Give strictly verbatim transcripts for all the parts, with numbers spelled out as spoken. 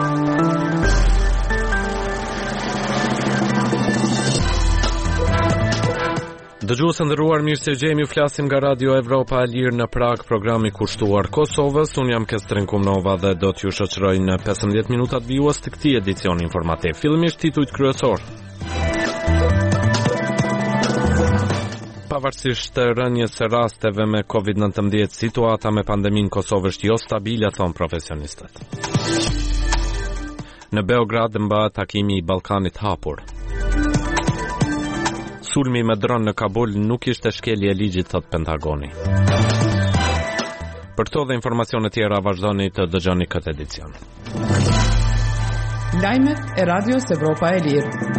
Dëgjuesë nderuar, mirë se gjemi, flasim nga Radio Evropa e Lirë në Prag, programi kushtuar Kosovës. Unë jam Kestrin Kumnova dhe do t'ju shoqëroj në pesëmbëdhjetë minutat vijues të këtij edicioni informativ. Fillimisht titujt kryesor. Pavarësisht të rënjes së rasteve me covid nëntëmbëdhjetë, situata me pandeminë në Kosovë është jo stabile, thon profesionistët. Në Beograd mbahet takimi i Ballkanit hapur. Sulmi me dron në Kabul nuk ishte shkelje e ligjit, thot Pentagoni. Për këto dhe informacione tjera vazhdoni të dëgjoni këtë edicion. Lajmet e Radios Evropa e Lirë.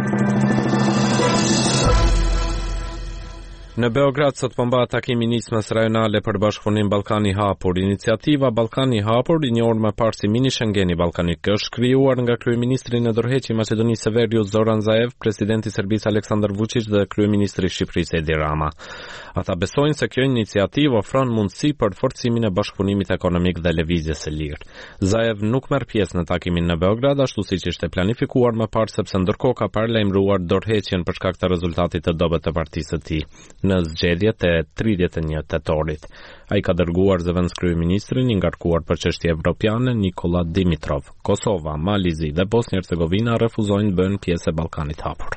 Në Beograd sot po mbahet takimi i nismës rajonale për bashkëpunim Ballkani hapur. Iniciativa Ballkani hapur, i njohur më parë si Mini Schengeni ballkanik, është krijuar nga kryeministri në ndërheqje i Maqedonisë së Veriut Zoran Zaev, presidenti i Serbisë Aleksandar Vučić dhe kryeministri i Shqipërisë Edi Rama. Ata besojnë se kjo iniciativë ofron mundësi për forcimin e bashkëpunimit ekonomik dhe lëvizjes së lirë. Zaev nuk merr pjesë në takimin në Beograd ashtu siç ishte planifikuar më parë, sepse ndërkohë ka paralajmëruar dorëheqjen për shkak të rezultatit të dobët të partisë së tij në zgjedhjet e tridhjetë e një tetorit. Ai ka dërguar zëvendës kryeministrin i ngarkuar për çështje evropiane Nikola Dimitrov. Kosova, Malizi dhe Bosnjë-Hercegovina refuzojnë të bëhen pjesë e Ballkanit hapur.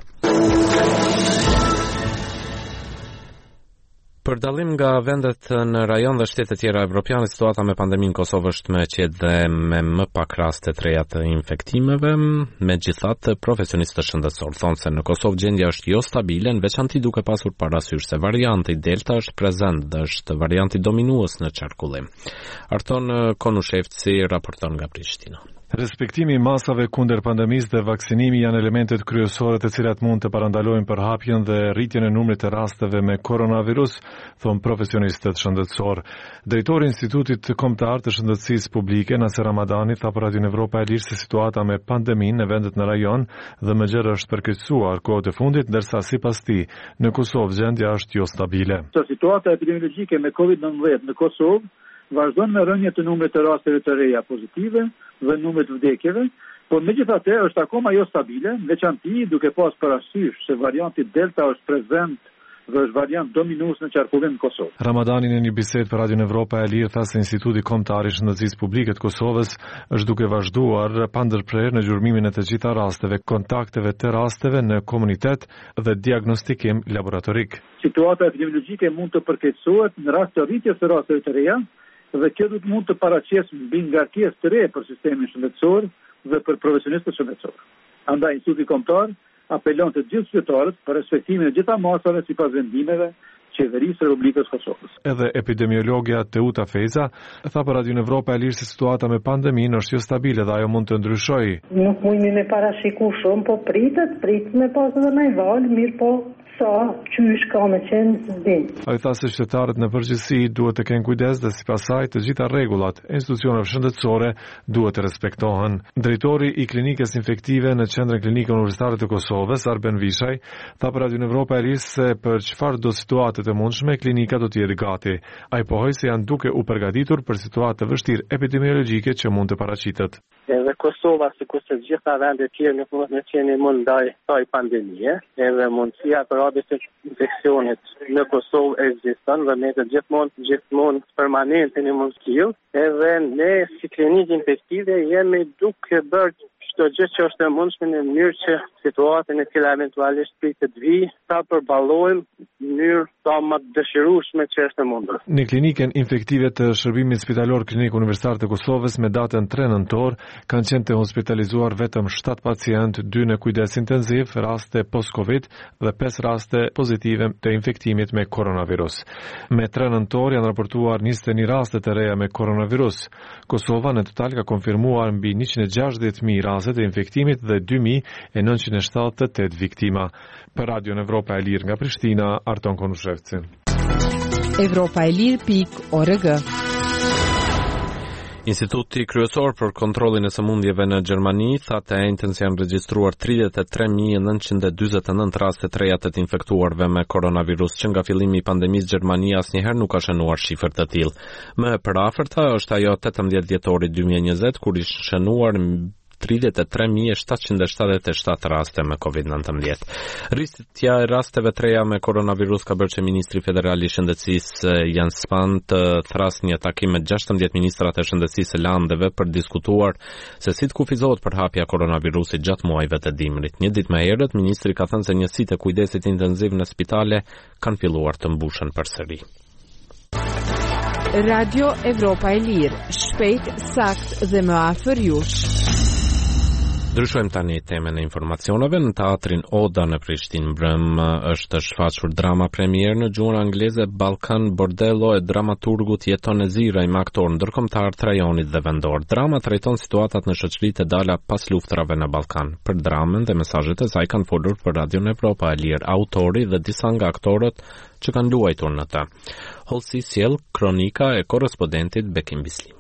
Për dallim nga vendet në rajon dhe shtete tjera evropiane, situata me pandeminë në Kosovë është më e qetë dhe me më pak raste të reja të infektimeve. Megjithatë, profesionistët shëndetësor thonë se në Kosovë gjendja është jo stabile, në veçanti duke pasur parasysh se varianti Delta është prezent dhe është varianti dominues në qarkullim. Arton Konushevci raporton nga Prishtina. Respektimi i masave kundër pandemisë dhe vaksinimi janë elementet kryesore të cilat mund të parandalojnë përhapjen dhe rritjen e numrit të rasteve me koronavirus, thon profesionistët shëndetësor. Drejtori i Institutit Kombëtar të Shëndetësisë Publike, Naser Ramadani, tha për Radio Evropa e Lirë se situata me pandeminë në vendet në rajon dhe më gjerë është përkeqësuar kohët e fundit, ndërsa sipas tij në Kosovë gjendja është jo stabile. Situata epidemiologjike me covid nëntëmbëdhjetë në Kosovë vazhdon me rënje të numrit të rasteve të reja pozitive dhe numrit të vdekjeve, por megjithatë është akoma jo stabile, veçanti duke pas parasysh se varianti Delta është prezent dhe është variant dominues në qarkullim në Kosovë. Ramadani në një bisedë për Radio Evropa e Lirë tha se Instituti Kombëtar i Shëndetësisë Publike të Kosovës është duke vazhduar pa ndërprerje në gjurmimin e të gjitha rasteve, kontakteve të rasteve në komunitet dhe diagnostikim laboratorik. Situata epidemiologjike mund të përkeqësohet në rast të rritjes së rasteve të reja, dhe kjo do të mund të paraqesë mbi ngarkesë të re për sistemin shëndetësor dhe për profesionistët shëndetësor. Andaj Instituti Kombëtar apelon të gjithë qytetarët për respektimin e gjitha masave sipas vendimeve Qeverisë së Republikës Kosovës. Edhe epidemiologja Teuta Feza tha për Radio Evropa e Lirë se situata me pandeminë është jo stabile dhe ajo mund të ndryshojë. Nuk mundemi me parashiku shumë, po pritet, pritet me pas edhe më val, mirë po sa qysh ka me qenë din. Ai tha se qytetarët në përgjithësi duhet të kenë kujdes dhe sipas saj të gjitha rregullat e institucioneve shëndetësore duhet të respektohen. Drejtori i klinikës infektive në Qendrën Klinike Universitare të Kosovës, Arben Vishaj, tha për Radio Evropa e Lirë se për çfarë do situate të mundshme klinika do të jetë gati. Ai pohoi se janë duke u përgatitur për situatë të vështirë epidemiologjike që mund të paraqitet. Edhe Kosova, sikur se gjitha vendet tjera nuk mund të qenë mund ndaj kësaj pandemie, edhe mundësia për radhës të infeksionit në Kosovë ekziston dhe ne të gjithmonë gjithmonë permanente në mundësi, edhe ne si klinikë infektive jemi duke bërë çdo gjë që është e mundshme në mënyrë që situatën e cila eventualisht pritet të vijë ta përballojmë në mënyrë sa më të dëshirueshme që është e mundur. Në klinikën infektive të Shërbimit Spitalor Klinik Universitar të Kosovës me datën tre nëntor kanë qenë të hospitalizuar vetëm shtatë pacientë, dy në kujdes intensiv, raste post-Covid dhe pesë raste pozitive të infektimit me koronavirus. Me tre nëntor janë raportuar njëzet e një raste të reja me koronavirus. Kosova në total ka konfirmuar mbi njëqind e gjashtëdhjetë mijë raste të infektimit dhe dy mijë e nëntëqind e shtatëdhjetë e tetë viktima. Për Radio Evropa e Lirë nga Prishtina, Arton Konushevci. Evropa e Lirë pikë org. Instituti kryesor për kontrollin e sëmundjeve në Gjermani tha të enjtën se janë regjistruar tridhjetë e tre mijë nëntëqind e dyzet e nëntë raste të reja të infektuarve me koronavirus, që nga fillimi i pandemisë Gjermania asnjëherë nuk ka shënuar shifër të tillë. Më e përafërta është ajo tetëmbëdhjetë dhjetori dy mijë e njëzet kur ishte shënuar tridhjetë e tre mijë shtatëqind e shtatëdhjetë e shtatë raste me covid nineteen. Rritja e rasteve të reja me koronavirus ka bërë që ministri federal i shëndetësisë Jens Spahn të thrasë një takim me gjashtëdhjetë ministrat e shëndetësisë së landeve për diskutuar se si të kufizohet përhapja e koronavirusit gjatë muajve të dimrit. Një ditë më herët, ministri ka thënë se njësitë e kujdesit intenziv në spitale kanë filluar të mbushen përsëri. Radio Evropa e Lirë, shpejt, sakt dhe më afër jush. Ndryshojmë tani temën e informacioneve. Në teatrin Oda në Prishtinë mbrëm është shfaqur drama premier në gjuhën angleze Balkan Bordello e dramaturgut Jeton Eziraj me aktor ndërkombëtar të rajonit dhe vendor. Drama trajton situatat në shoqëritë e dala pas luftrave në Ballkan. Për dramën dhe mesazhet e saj kanë folur për Radion Evropa e Lirë autori dhe disa nga aktorët që kanë luajtur në të. Holsi sjell kronika e korrespondentit Bekim Bislimi.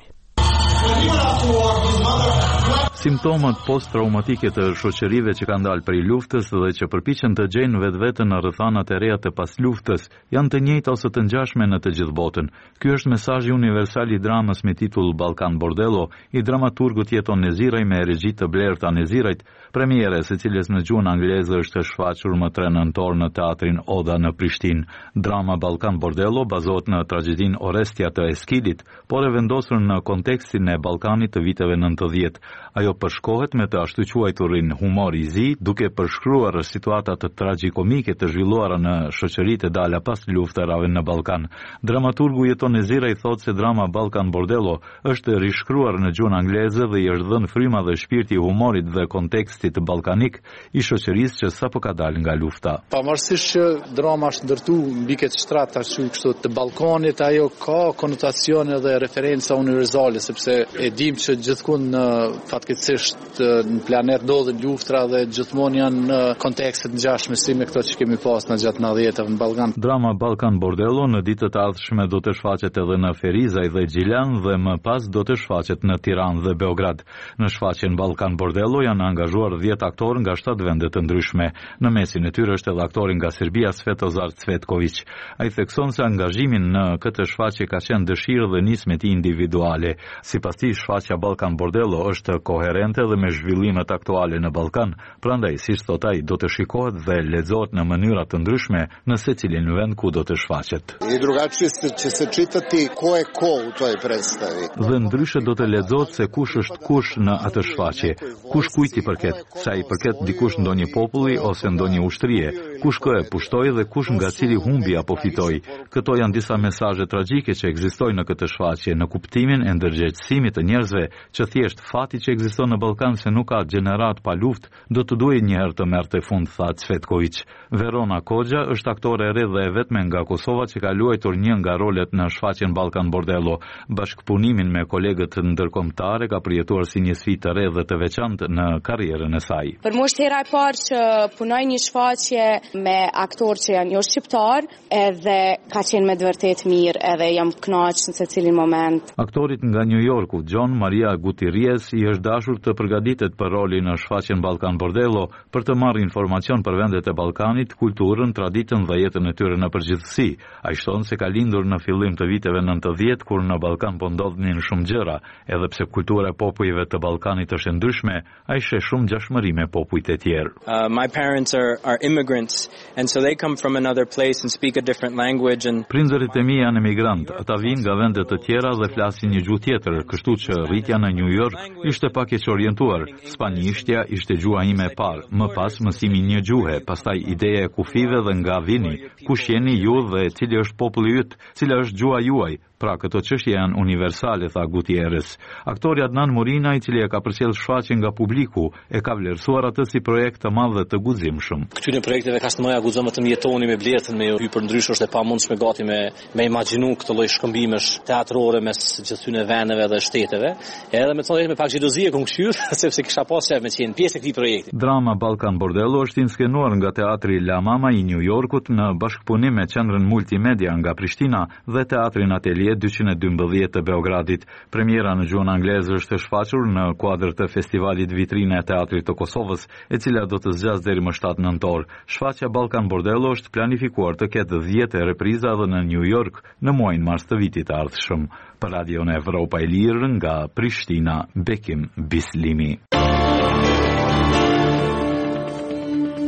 Simptomat post-traumatike të shoqërive që kanë dalë prej luftës dhe që përpiqen të gjejnë vetveten në rrethanat e reja të pas luftës janë të njëjta ose të ngjashme në të gjithë botën. Ky është mesazhi universal i dramës me titull Balkan Bordello i dramaturgut Jeton Eziraj me regji të Blerta Nezirajt, premiere së cilës në gjuhën angleze është shfaqur më tre nëntor në teatrin Oda në Prishtinë. Drama Balkan Bordello bazohet në tragjedin Orestia të Eskidit, por e vendosur në kontekstin e Ballkanit të viteve nëntëdhjetë. Ajo përshkohet me të ashtu quajturin humor i zi, duke përshkruar situata të tragjikomike të zhvilluara në shoqëritë e dala pas luftërave në Ballkan. Dramaturgu Jeton Eziraj thotë se drama Balkan Bordello është rishkruar në gjuhën angleze dhe i është dhënë fryma dhe shpirti i humorit dhe kontekstit ballkanik i shoqërisë që sapo ka dalë nga lufta. Pavarësisht që drama është ndërtu mbi këtë shtratë ashtu kështu të Ballkanit, ajo ka konotacione dhe referenca universale, sepse e dim që gjithkund në fatkeqësisht në planet ndodhin luftra dhe gjithmonë janë në kontekste të ngjashme si me këto që kemi pas në gjatë nëntëdhjetëve në Ballkan. Drama Balkan Bordello në ditët e ardhshme do të shfaqet edhe në Ferizaj dhe Gjilan dhe më pas do të shfaqet në Tiranë dhe Beograd. Në shfaqjen Balkan Bordello janë angazhuar dhjetë aktorë nga shtatë vende të ndryshme. Në mesin e tyre është edhe aktori nga Serbia Svetozar Cvetković. Ai thekson se angazhimin në këtë shfaqje ka qenë dëshirë dhe nismeti individuale. Sipas tij, shfaqja Balkan Bordello është koherente dhe me zhvillimet aktuale në Ballkan, prandaj siç thot ai do të shikohet dhe lexohet në mënyra të ndryshme në secilin vend ku do të shfaqet. I drugačije që se čitati ko je ko u toj predstavi. Dhe ndryshe do të lexohet se kush është kush në atë shfaqje, kush kujt i përket, sa i përket dikush ndonjë populli ose ndonjë ushtrie, kush kë e pushtoi dhe kush nga cili humbi apo fitoi. Këto janë disa mesazhe tragjike që ekzistojnë në këtë shfaqje në kuptimin e ndërgjegjësimit të njerëzve që thjesht fati që ekziston në Ballkan se nuk ka gjenerat pa luftë, do të duhej një herë të merrte fund, tha Cvetković. Verona Koxha është aktore e re dhe e vetme nga Kosova që ka luajtur një nga rolet në shfaqjen Balkan Bordello. Bashkëpunimin me kolegët ndërkombëtare ka përjetuar si një sfidë të re dhe të veçantë në karrierën e saj. Për mua është hera e parë që punoj një shfaqje me aktorë që janë jo shqiptar, edhe ka qenë me të vërtet mirë, edhe jam kënaqur në secilin moment. Aktorit nga New Yorku, John Maria Gutierrez, i është dashur të përgatitet për rolin në shfaqjen Balkan Bordello për të marrë informacion për vendet e Ballkanit, kulturën, traditën dhe jetën e tyre në përgjithësi. Ai thon se ka lindur në fillim të viteve nëntëdhjetë kur në Ballkan po ndodhnin shumë gjëra, edhe pse kultura e popujve të Ballkanit është e ndryshme, ai sheh shumë ngjashmëri me popujt e tjerë. Uh, my parents are are immigrants and so they come from another place and speak a different language and Prindërit e mi janë emigrant, ata vijnë nga vende të tjera dhe flasin një gjuhë tjetër, kështu që rritja në New York ishte pak e orientuar. Spanjishtja ishte gjuha ime e parë, më pas mësimi një gjuhe, pastaj ideja e kufive dhe nga vini, kush jeni ju dhe cili është populli yt, cila është gjuha juaj. Pra, këto çështje janë universale, tha Gutierrez. Aktori Adnan Murina, i cili e ka përcjell shfaqjen nga publiku, e ka vlerësuar atë si projekt të madh dhe të guximshëm. Këtyre projekteve ka shtonoja guxon vetëm jetoni me Blertën, me hyper ndrysh është e pamundshme gati me me imagjinu këtë lloj shkëmbimesh teatrore mes gjithëtyre vendeve dhe shteteve. Edhe me thonë me pak xhelozi e kam kthyer sepse kisha pasur me qenë pjesë e këtij projekti. Drama Balkan Bordello është inskenuar nga teatri La Mama i New Yorkut në bashkëpunim me qendrën multimedia nga Prishtina dhe teatrin Atelier dyqind e dymbëdhjetë të Beogradit. Premiera në gjuhën angleze është shfaqur në kuadër të festivalit Vitrina e Teatrit të Kosovës, e cila do të zgjas deri më shtatë nëntor. Shfaqja Balkan Bordello është planifikuar të ketë dhjetë repriza edhe në New York në muajin mars të vitit të ardhshëm. Për Radion Evropa e Lirë nga Prishtina, Bekim Bislimi.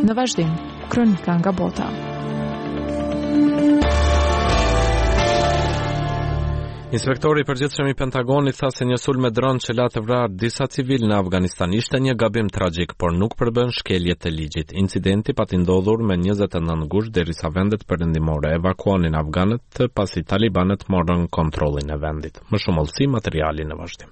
Në vazhdim, kronika nga bota. Inspektori i përgjithshëm i Pentagonit tha se një sulm me dron që la të vrarë disa civil në Afganistan ishte një gabim tragjik, por nuk përbën shkelje të ligjit. Incidenti pati ndodhur me njëzet e nëntë gusht derisa vendet perëndimore evakuonin afganët pasi talibanët morën kontrollin e vendit. Më shumë olsi materiali në vazhdim.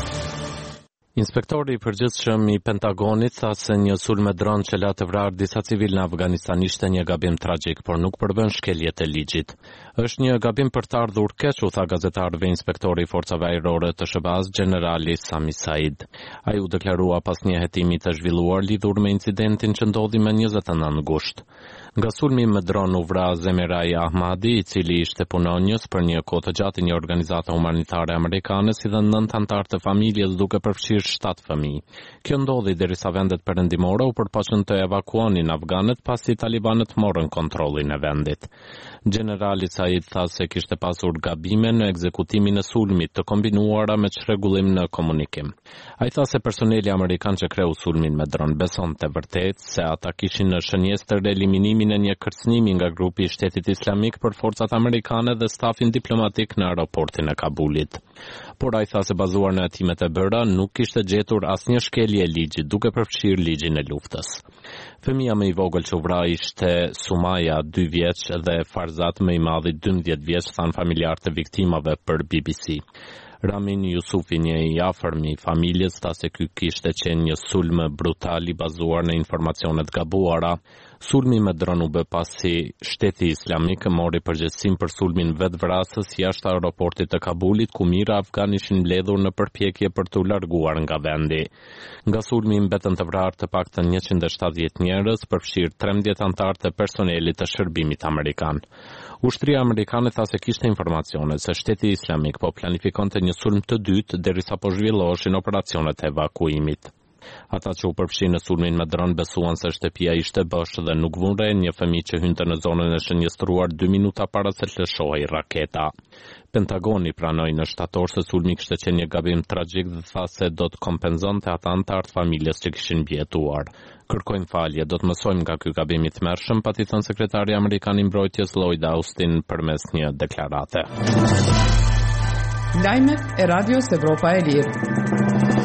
Inspektori i përgjithshëm i Pentagonit tha se një sulm me dron që la të vrarë disa civil në Afganistan ishte një gabim tragjik, por nuk përbën shkelje të ligjit. Është një gabim për të ardhur keq, u tha gazetarëve inspektori i forcave ajrore të S B A-s, generali Sami Said. Ai u deklarua pas një hetimi të zhvilluar lidhur me incidentin që ndodhi me njëzet e nëntë gusht. Nga sulmi me dron u vra Zemerai Ahmadi, i cili ishte punonjës për një kohë të gjatë një organizate humanitare amerikane, si dhe nëntë antar të familjes, duke përfshirë shtatë fëmijë. Kjo ndodhi derisa vendet perëndimore u përpoqën të evakuonin afganët pasi talibanët morën kontrollin e vendit. Generali Said tha se kishte pasur gabime në ekzekutimin e sulmit të kombinuara me çrregullim në komunikim. Ai tha se personeli amerikan që kreu sulmin me dron besonte vërtet se ata kishin në shënjestër eliminimin e një kërcënimi nga grupi i Shtetit Islamik për forcat amerikane dhe stafin diplomatik në aeroportin e Kabulit. Por ai tha se bazuar në hetimet e bëra nuk kishte gjetur asnjë shkelje e ligjit, duke përfshirë ligjin e luftës. Fëmia më i vogël që u vra ishte Sumaya, dy vjeç, dhe Farzat më i madhi, dymbëdhjetë vjeç, than familjarë të viktimave për B B C. Ramin Yusufi, një i afërm i familjes, tha se ky kishte qenë një sulm brutal i bazuar në informacionet gabuara. Sulmi me dron u bë pasi Shteti Islamik mori përgjegjësinë për sulmin vetvrasës jashtë aeroportit të Kabulit, ku mijëra afgan ishin mbledhur në përpjekje për t'u larguar nga vendi. Nga sulmi mbetën të vrarë të paktën njëqind e shtatëdhjetë njerëz, përfshirë trembëdhjetë antar të personelit të shërbimit amerikan. Ushtria amerikane tha se kishte informacione se Shteti Islamik po planifikonte një sulm të dytë derisa po zhvilloheshin operacionet e evakuimit. Ata që u përfshin në sulmin me dron besuan se shtëpia ishte bosh dhe nuk vunre një fëmijë që hynte në zonën e shënjestruar dy minuta para se të lëshohej raketa. Pentagoni pranoi në shtator se sulmi kishte qenë një gabim tragjik dhe tha se do të kompenzonte ata antar të familjes që kishin mbijetuar. Kërkojnë falje, do të mësojmë nga ky gabim i tmerrshëm, pati thënë sekretari amerikan i mbrojtjes Lloyd Austin përmes një deklarate. Lajmet e Radios Evropa e Lirë.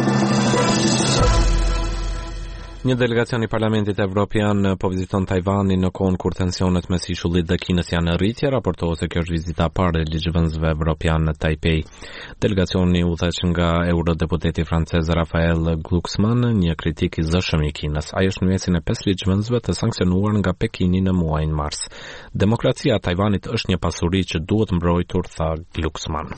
Një delegacion i Parlamentit Evropian po viziton Tajvanin në kohën kur tensionet mes Ishullit dhe Kinës janë në rritje, raportohet se kjo është vizita e parë e ligjvënësve evropian në Taipei. Delegacioni udhëheq nga eurodeputeti francez Raphael Glucksmann, një kritik i zëshëm i Kinës. Ai është në mesin e pesë ligjvënësve të sanksionuar nga Pekini në muajin mars. Demokracia e Tajvanit është një pasuri që duhet mbrojtur, tha Glucksmann.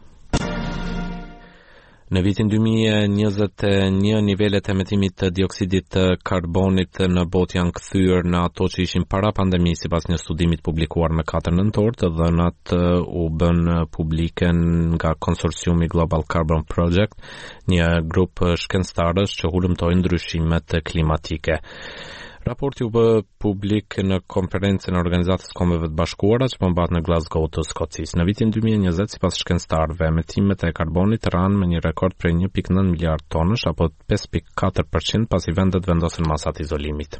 Në vitin dy mijë e njëzet e një, nivelet e emetimit të dioksidit të karbonit në botë janë kthyer në ato që ishin para pandemisë sipas një studimi publikuar në katër nëntor. Të dhënat u bën publike nga konsorciumi Global Carbon Project, një grup shkencëtarësh që hulumtojnë ndryshimet klimatike. Raporti u bë publik në konferencën e Organizatës Kombeve të Bashkuara që po mbahet në Glasgow të Skocisë. Në vitin dy mijë e njëzet, sipas shkencëtarëve, emetimet e karbonit rranë me një rekord prej një pikë nëntë miliard tonësh apo pesë pikë katër përqind pasi vendet vendosen masat izolimit.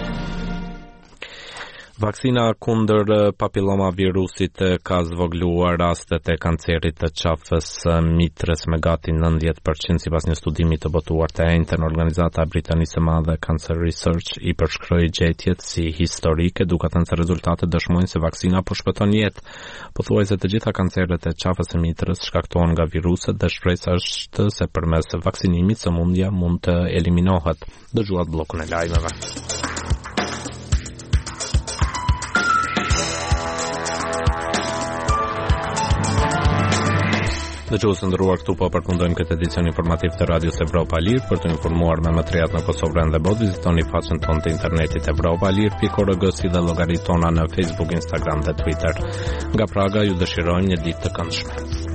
Vaksina kundër papilomavirusit ka zvogluar rastet e kancerit të qafës mitrës me gati nëntëdhjetë përqind sipas një studimi të botuar të enjtë në organizata britanike e madhe Cancer Research i përshkroi gjetjet si historike, duke thënë se rezultatet dëshmojnë se vaksina po shpëton jetë. Pothuajse të gjitha kanceret e qafës së mitrës shkaktohen nga viruset dhe shpresa është se përmes vaksinimit sëmundja mund të eliminohet. Dëgjuat bllokun e lajmeve. Dëgjues të nderuar, këtu po përfundojmë këtë edicion informativ të Radios Evropa Lirë. Për të informuar me më të rehat në Kosovë dhe botë, vizitoni faqen tonë të internetit evropa lirë pikë org si dhe llogaritë tona në Facebook, Instagram dhe Twitter. Nga Praga ju dëshirojmë një ditë të këndshme.